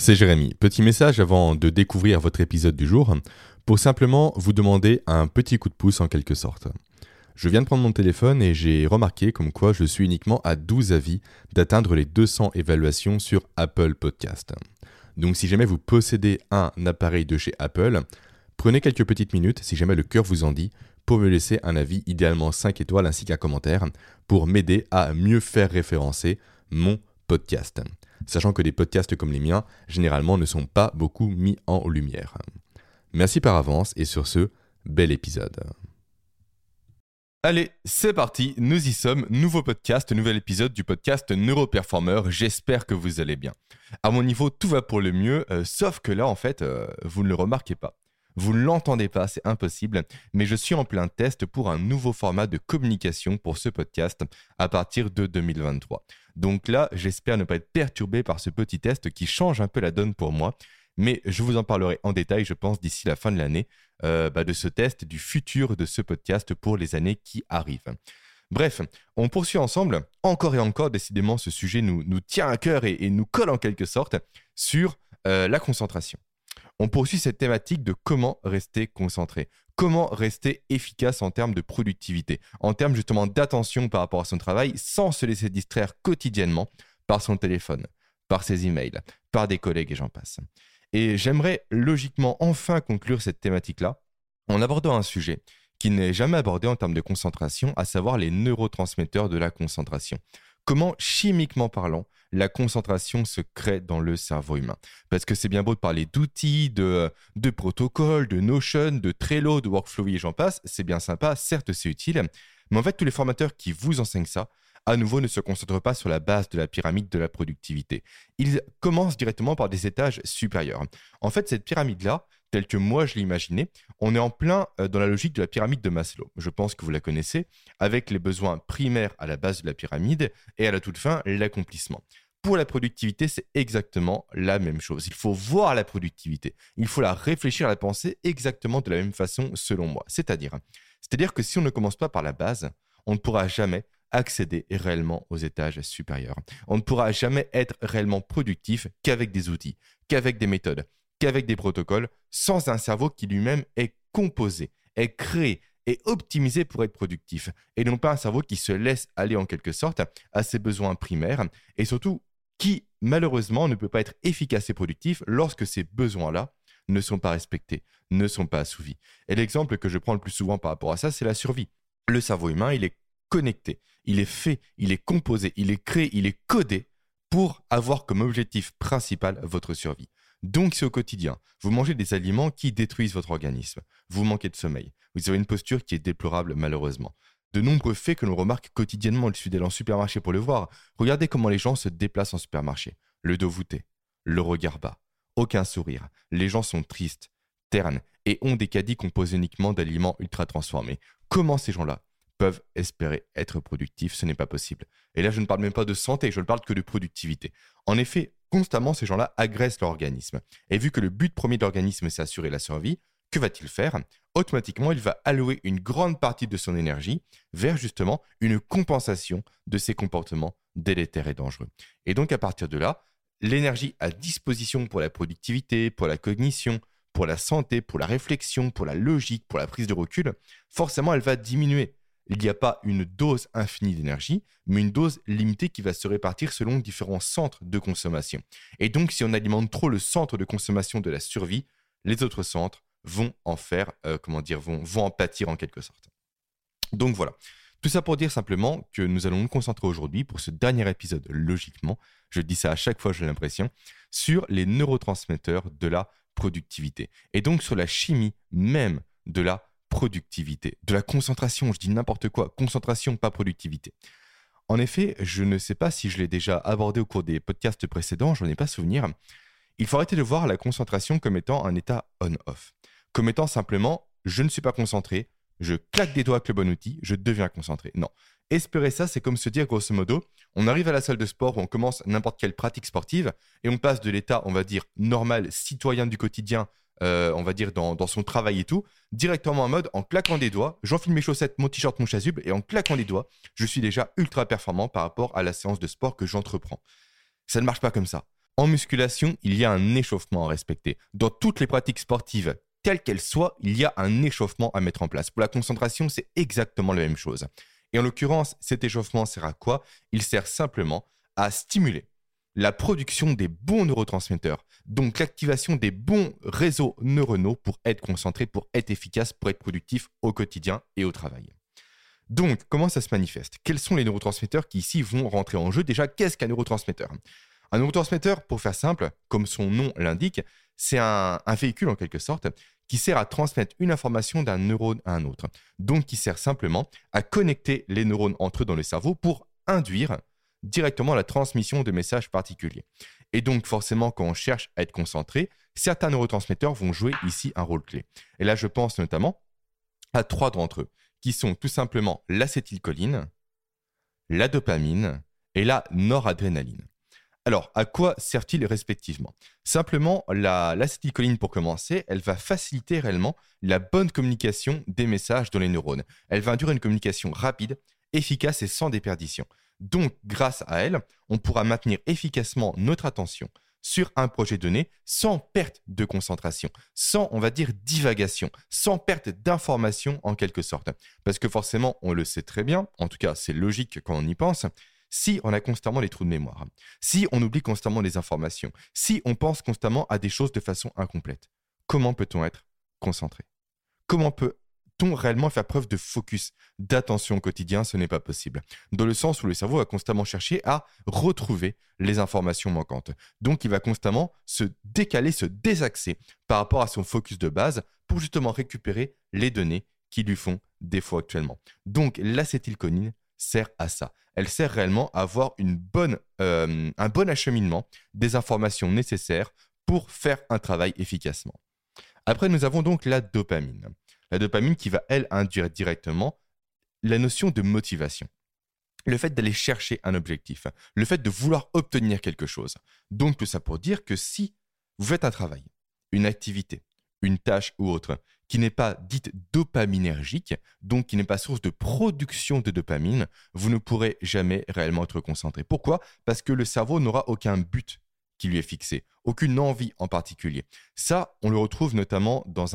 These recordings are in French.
c'est Jérémy. Petit message avant de découvrir votre épisode du jour, pour simplement vous demander un petit coup de pouce en quelque sorte. Je viens de prendre mon téléphone et j'ai remarqué comme quoi je suis uniquement à 12 avis d'atteindre les 200 évaluations sur Apple Podcast. Donc si jamais vous possédez un appareil de chez Apple, prenez quelques petites minutes, si jamais le cœur vous en dit, pour me laisser un avis, idéalement 5 étoiles ainsi qu'un commentaire, pour m'aider à mieux faire référencer mon podcast. Sachant que des podcasts comme les miens, généralement, ne sont pas beaucoup mis en lumière. Merci par avance et sur ce, bel épisode. Allez, c'est parti, nous y sommes, nouveau podcast, nouvel épisode du podcast Neuroperformer, j'espère que vous allez bien. À mon niveau, tout va pour le mieux, sauf que là, en fait, vous ne le remarquez pas. Vous ne l'entendez pas, c'est impossible, mais je suis en plein test pour un nouveau format de communication pour ce podcast à partir de 2023. Donc là, j'espère ne pas être perturbé par ce petit test qui change un peu la donne pour moi, mais je vous en parlerai en détail, je pense, d'ici la fin de l'année, de ce test, du futur de ce podcast pour les années qui arrivent. Bref, on poursuit ensemble, encore et encore, décidément ce sujet nous tient à cœur et nous colle en quelque sorte sur la concentration. On poursuit cette thématique de comment rester concentré, comment rester efficace en termes de productivité, en termes justement d'attention par rapport à son travail sans se laisser distraire quotidiennement par son téléphone, par ses emails, par des collègues et j'en passe. Et j'aimerais logiquement enfin conclure cette thématique-là en abordant un sujet qui n'est jamais abordé en termes de concentration, à savoir les neurotransmetteurs de la concentration. Comment, chimiquement parlant, la concentration se crée dans le cerveau humain. Parce que c'est bien beau de parler d'outils, de protocoles, de Notion, de Trello, de Workflowy et j'en passe, c'est bien sympa, certes c'est utile, mais en fait tous les formateurs qui vous enseignent ça, à nouveau ne se concentrent pas sur la base de la pyramide de la productivité. Ils commencent directement par des étages supérieurs. En fait, cette pyramide-là, telle que moi je l'ai imaginée, on est en plein dans la logique de la pyramide de Maslow. Je pense que vous la connaissez, avec les besoins primaires à la base de la pyramide et à la toute fin, l'accomplissement. Pour la productivité, c'est exactement la même chose. Il faut voir la productivité. Il faut la réfléchir, la penser exactement de la même façon, selon moi. C'est-à-dire que si on ne commence pas par la base, on ne pourra jamais accéder réellement aux étages supérieurs. On ne pourra jamais être réellement productif qu'avec des outils, qu'avec des méthodes, qu'avec des protocoles, sans un cerveau qui lui-même est composé, est créé, est optimisé pour être productif, et non pas un cerveau qui se laisse aller en quelque sorte à ses besoins primaires, et surtout qui malheureusement ne peut pas être efficace et productif lorsque ces besoins-là ne sont pas respectés, ne sont pas assouvis. Et l'exemple que je prends le plus souvent par rapport à ça, c'est la survie. Le cerveau humain, il est connecté, il est fait, il est composé, il est créé, il est codé pour avoir comme objectif principal votre survie. Donc, si au quotidien, vous mangez des aliments qui détruisent votre organisme, vous manquez de sommeil, vous avez une posture qui est déplorable malheureusement. De nombreux faits que l'on remarque quotidiennement, il suffit d'aller en supermarché pour le voir. Regardez comment les gens se déplacent en supermarché. Le dos voûté, le regard bas, aucun sourire. Les gens sont tristes, ternes et ont des caddies composés uniquement d'aliments ultra transformés. Comment ces gens-là peuvent espérer être productifs? Ce n'est pas possible. Et là, je ne parle même pas de santé, je ne parle que de productivité. En effet, constamment, ces gens-là agressent leur organisme. Et vu que le but premier de l'organisme, c'est assurer la survie, que va-t-il faire? Automatiquement, il va allouer une grande partie de son énergie vers justement une compensation de ces comportements délétères et dangereux. Et donc, à partir de là, l'énergie à disposition pour la productivité, pour la cognition, pour la santé, pour la réflexion, pour la logique, pour la prise de recul, forcément, elle va diminuer. Il n'y a pas une dose infinie d'énergie, mais une dose limitée qui va se répartir selon différents centres de consommation. Et donc, si on alimente trop le centre de consommation de la survie, les autres centres vont en faire, vont en pâtir en quelque sorte. Donc voilà. Tout ça pour dire simplement que nous allons nous concentrer aujourd'hui pour ce dernier épisode, logiquement, je dis ça à chaque fois, j'ai l'impression, sur les neurotransmetteurs de la productivité. Et donc sur la chimie même de la productivité, de la concentration, je dis n'importe quoi, concentration, pas productivité. En effet, je ne sais pas si je l'ai déjà abordé au cours des podcasts précédents, je n'en ai pas souvenir. Il faut arrêter de voir la concentration comme étant un état on-off, comme étant simplement « je ne suis pas concentré, je claque des doigts avec le bon outil, je deviens concentré ». Non, espérer ça, c'est comme se dire grosso modo, on arrive à la salle de sport où on commence n'importe quelle pratique sportive et on passe de l'état, on va dire, normal, citoyen du quotidien, on va dire dans son travail et tout, directement en mode en claquant des doigts, j'enfile mes chaussettes, mon t-shirt, mon chasuble et en claquant des doigts, je suis déjà ultra performant par rapport à la séance de sport que j'entreprends. Ça ne marche pas comme ça. En musculation, il y a un échauffement à respecter. Dans toutes les pratiques sportives, quelles qu'elles soient, il y a un échauffement à mettre en place. Pour la concentration, c'est exactement la même chose. Et en l'occurrence, cet échauffement sert à quoi? Il sert simplement à stimuler la production des bons neurotransmetteurs, donc l'activation des bons réseaux neuronaux pour être concentré, pour être efficace, pour être productif au quotidien et au travail. Donc, comment ça se manifeste? Quels sont les neurotransmetteurs qui ici vont rentrer en jeu? Déjà, qu'est-ce qu'un neurotransmetteur? Un neurotransmetteur, pour faire simple, comme son nom l'indique, c'est un véhicule en quelque sorte qui sert à transmettre une information d'un neurone à un autre. Donc, qui sert simplement à connecter les neurones entre eux dans le cerveau pour induire directement la transmission de messages particuliers. Et donc, forcément, quand on cherche à être concentré, certains neurotransmetteurs vont jouer ici un rôle clé. Et là, je pense notamment à 3 d'entre eux, qui sont tout simplement l'acétylcholine, la dopamine et la noradrénaline. Alors, à quoi servent-ils respectivement? Simplement, l'acétylcholine, pour commencer, elle va faciliter réellement la bonne communication des messages dans les neurones. Elle va induire une communication rapide, efficace et sans déperdition. Donc, grâce à elle, on pourra maintenir efficacement notre attention sur un projet donné sans perte de concentration, sans, on va dire, divagation, sans perte d'information en quelque sorte. Parce que forcément, on le sait très bien, en tout cas, c'est logique quand on y pense, si on a constamment des trous de mémoire, si on oublie constamment les informations, si on pense constamment à des choses de façon incomplète, comment peut-on être concentré? Comment peut-on réellement faire preuve de focus, d'attention au quotidien? Ce n'est pas possible. Dans le sens où le cerveau va constamment chercher à retrouver les informations manquantes. Donc, il va constamment se décaler, se désaxer par rapport à son focus de base pour justement récupérer les données qui lui font défaut actuellement. Donc, l'acétylcholine sert à ça. Elle sert réellement à avoir un bon acheminement des informations nécessaires pour faire un travail efficacement. Après, nous avons donc la dopamine. La dopamine qui va, elle, induire directement la notion de motivation. Le fait d'aller chercher un objectif, le fait de vouloir obtenir quelque chose. Donc, tout ça pour dire que si vous faites un travail, une activité, une tâche ou autre, qui n'est pas dite dopaminergique, donc qui n'est pas source de production de dopamine, vous ne pourrez jamais réellement être concentré. Pourquoi? Parce que le cerveau n'aura aucun but qui lui est fixé, aucune envie en particulier. Ça, on le retrouve notamment dans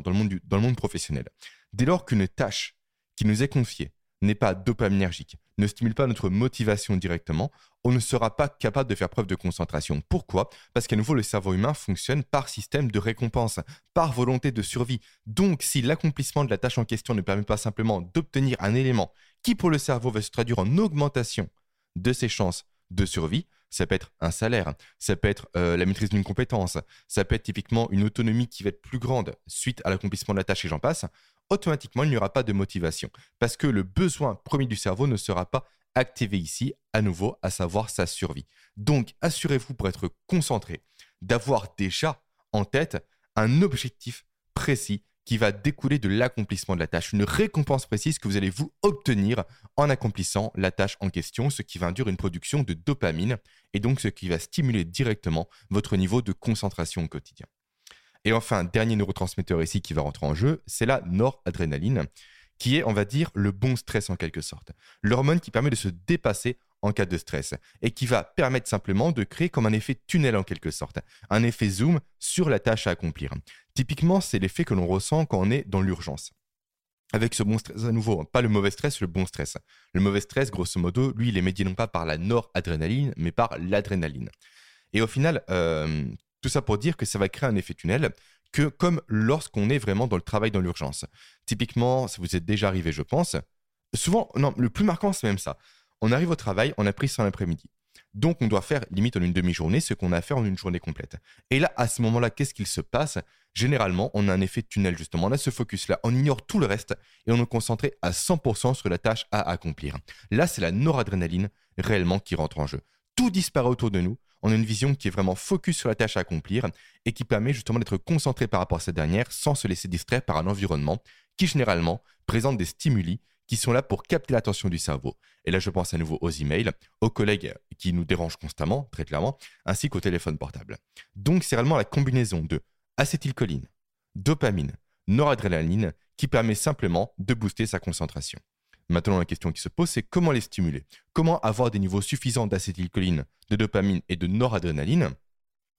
le monde professionnel. Dès lors qu'une tâche qui nous est confiée n'est pas dopaminergique, ne stimule pas notre motivation directement, on ne sera pas capable de faire preuve de concentration. Pourquoi? Parce qu'à nouveau, le cerveau humain fonctionne par système de récompense, par volonté de survie. Donc, si l'accomplissement de la tâche en question ne permet pas simplement d'obtenir un élément qui, pour le cerveau, va se traduire en augmentation de ses chances de survie, ça peut être un salaire, ça peut être la maîtrise d'une compétence, ça peut être typiquement une autonomie qui va être plus grande suite à l'accomplissement de la tâche et j'en passe, automatiquement, il n'y aura pas de motivation parce que le besoin premier du cerveau ne sera pas activé ici, à nouveau, à savoir sa survie. Donc, assurez-vous pour être concentré d'avoir déjà en tête un objectif précis qui va découler de l'accomplissement de la tâche, une récompense précise que vous allez vous obtenir en accomplissant la tâche en question, ce qui va induire une production de dopamine et donc ce qui va stimuler directement votre niveau de concentration au quotidien. Et enfin, dernier neurotransmetteur ici qui va rentrer en jeu, c'est la noradrénaline, qui est, on va dire, le bon stress en quelque sorte. L'hormone qui permet de se dépasser en cas de stress et qui va permettre simplement de créer comme un effet tunnel en quelque sorte, un effet zoom sur la tâche à accomplir. Typiquement, c'est l'effet que l'on ressent quand on est dans l'urgence. Avec ce bon stress à nouveau, pas le mauvais stress, le bon stress. Le mauvais stress, grosso modo, lui, il est médié non pas par la noradrénaline, mais par l'adrénaline. Et au final, tout ça pour dire que ça va créer un effet tunnel, que comme lorsqu'on est vraiment dans le travail dans l'urgence. Typiquement, ça vous est déjà arrivé, je pense. Souvent, non, le plus marquant, c'est même ça. On arrive au travail, on a pris ça l'après-midi. Donc, on doit faire limite en une demi-journée ce qu'on a fait en une journée complète. Et là, à ce moment-là, qu'est-ce qu'il se passe? Généralement, on a un effet tunnel, justement. On a ce focus-là, on ignore tout le reste et on est concentré à 100% sur la tâche à accomplir. Là, c'est la noradrénaline réellement qui rentre en jeu. Tout disparaît autour de nous. On a une vision qui est vraiment focus sur la tâche à accomplir et qui permet justement d'être concentré par rapport à cette dernière sans se laisser distraire par un environnement qui généralement présente des stimuli qui sont là pour capter l'attention du cerveau. Et là, je pense à nouveau aux emails, aux collègues qui nous dérangent constamment, très clairement, ainsi qu'au téléphone portable. Donc, c'est réellement la combinaison de acétylcholine, dopamine, noradrénaline qui permet simplement de booster sa concentration. Maintenant, la question qui se pose, c'est comment les stimuler? Comment avoir des niveaux suffisants d'acétylcholine, de dopamine et de noradrénaline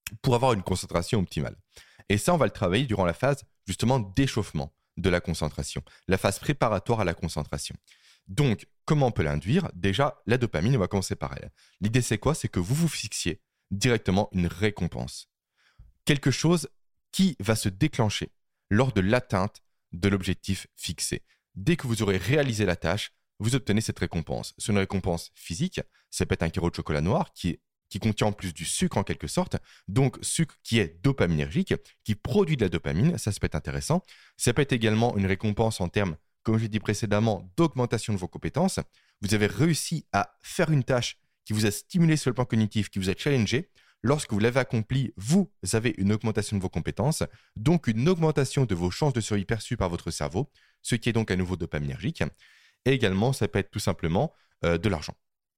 pour avoir une concentration optimale. Et ça, on va le travailler durant la phase justement d'échauffement de la concentration, la phase préparatoire à la concentration. Donc, comment on peut l'induire? Déjà, la dopamine, on va commencer par elle. L'idée, c'est quoi? C'est que vous vous fixiez directement une récompense. Quelque chose qui va se déclencher lors de l'atteinte de l'objectif fixé. Dès que vous aurez réalisé la tâche, vous obtenez cette récompense. C'est une récompense physique, ça peut être un carreau de chocolat noir qui contient en plus du sucre en quelque sorte, donc sucre qui est dopaminergique, qui produit de la dopamine, ça peut être intéressant. Ça peut être également une récompense en termes, comme je l'ai dit précédemment, d'augmentation de vos compétences. Vous avez réussi à faire une tâche qui vous a stimulé sur le plan cognitif, qui vous a challengé. Lorsque vous l'avez accompli, vous avez une augmentation de vos compétences, donc une augmentation de vos chances de survie perçues par votre cerveau, ce qui est donc à nouveau dopaminergique. Et également, ça peut être tout simplement de l'argent.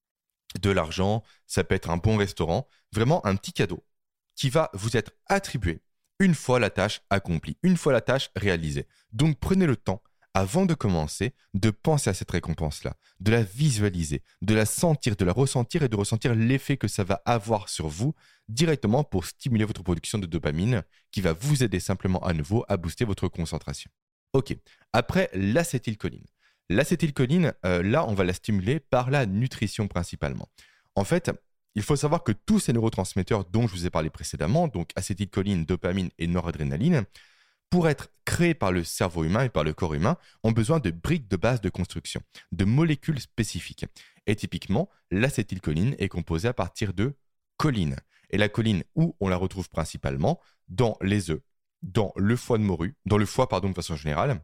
De l'argent, ça peut être un bon restaurant, vraiment un petit cadeau qui va vous être attribué une fois la tâche accomplie, une fois la tâche réalisée. Donc prenez le temps, avant de commencer, de penser à cette récompense-là, de la visualiser, de la sentir, de la ressentir et de ressentir l'effet que ça va avoir sur vous directement pour stimuler votre production de dopamine qui va vous aider simplement à nouveau à booster votre concentration. Ok, après l'acétylcholine. L'acétylcholine, là, on va la stimuler par la nutrition principalement. En fait, il faut savoir que tous ces neurotransmetteurs dont je vous ai parlé précédemment, donc acétylcholine, dopamine et noradrénaline, pour être créés par le cerveau humain et par le corps humain, ont besoin de briques de base de construction, de molécules spécifiques. Et typiquement, l'acétylcholine est composée à partir de choline. Et la choline, où on la retrouve principalement? Dans les œufs, dans le foie de morue, dans le foie, de façon générale,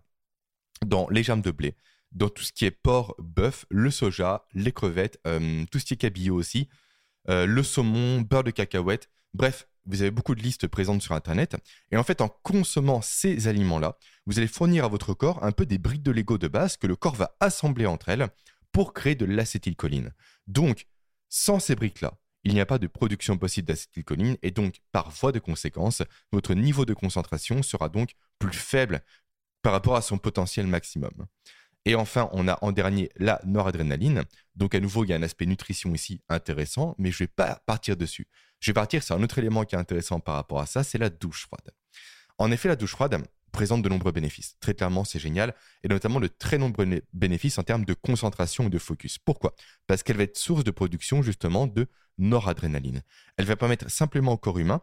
dans les germes de blé, dans tout ce qui est porc, bœuf, le soja, les crevettes, tout ce qui est cabillaud aussi, le saumon, beurre de cacahuète. Bref, vous avez beaucoup de listes présentes sur Internet. Et en fait, en consommant ces aliments-là, vous allez fournir à votre corps un peu des briques de Lego de base que le corps va assembler entre elles pour créer de l'acétylcholine. Donc, sans ces briques-là, il n'y a pas de production possible d'acétylcholine et donc, par voie de conséquence, votre niveau de concentration sera donc plus faible par rapport à son potentiel maximum. Et enfin, on a en dernier la noradrénaline. Donc à nouveau, il y a un aspect nutrition ici intéressant, mais je ne vais pas partir dessus. Je vais partir sur un autre élément qui est intéressant par rapport à ça, c'est la douche froide. En effet, la douche froide présente de nombreux bénéfices. Très clairement, c'est génial, et notamment de très nombreux bénéfices en termes de concentration et de focus. Pourquoi? Parce qu'elle va être source de production justement de noradrénaline. Elle va permettre simplement au corps humain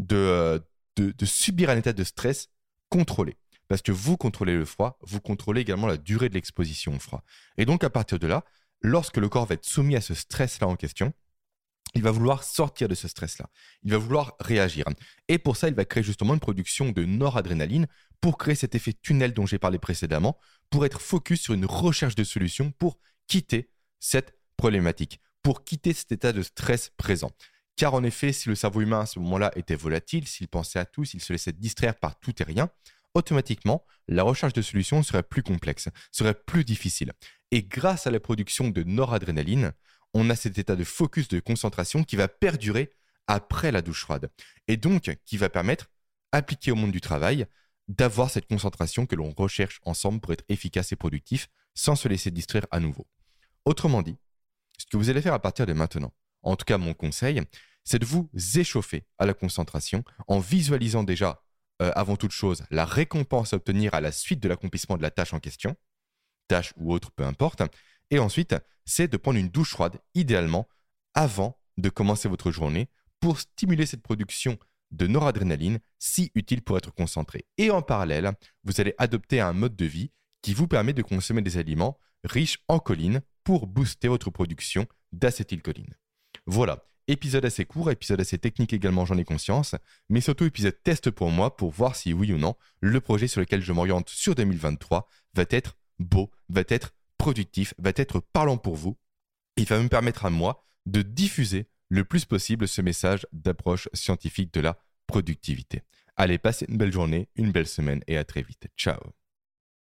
de subir un état de stress contrôlé. Parce que vous contrôlez le froid, vous contrôlez également la durée de l'exposition au froid. Et donc, à partir de là, lorsque le corps va être soumis à ce stress-là en question, il va vouloir sortir de ce stress-là. Il va vouloir réagir. Et pour ça, il va créer justement une production de noradrénaline pour créer cet effet tunnel dont j'ai parlé précédemment, pour être focus sur une recherche de solutions pour quitter cette problématique, pour quitter cet état de stress présent. Car en effet, si le cerveau humain à ce moment-là était volatile, s'il pensait à tout, s'il se laissait distraire par tout et rien, automatiquement, la recherche de solutions serait plus complexe, serait plus difficile. Et grâce à la production de noradrénaline, on a cet état de focus, de concentration qui va perdurer après la douche froide. Et donc, qui va permettre, appliqué au monde du travail, d'avoir cette concentration que l'on recherche ensemble pour être efficace et productif sans se laisser distraire à nouveau. Autrement dit, ce que vous allez faire à partir de maintenant, en tout cas mon conseil, c'est de vous échauffer à la concentration en visualisant déjà avant toute chose, la récompense à obtenir à la suite de l'accomplissement de la tâche en question, tâche ou autre, peu importe. Et ensuite, c'est de prendre une douche froide, idéalement, avant de commencer votre journée, pour stimuler cette production de noradrénaline, si utile pour être concentré. Et en parallèle, vous allez adopter un mode de vie qui vous permet de consommer des aliments riches en choline pour booster votre production d'acétylcholine. Voilà. Épisode assez court, épisode assez technique également, j'en ai conscience, mais surtout épisode test pour moi pour voir si oui ou non, le projet sur lequel je m'oriente sur 2023 va être beau, va être productif, va être parlant pour vous. Il va me permettre à moi de diffuser le plus possible ce message d'approche scientifique de la productivité. Allez, passez une belle journée, une belle semaine et à très vite. Ciao.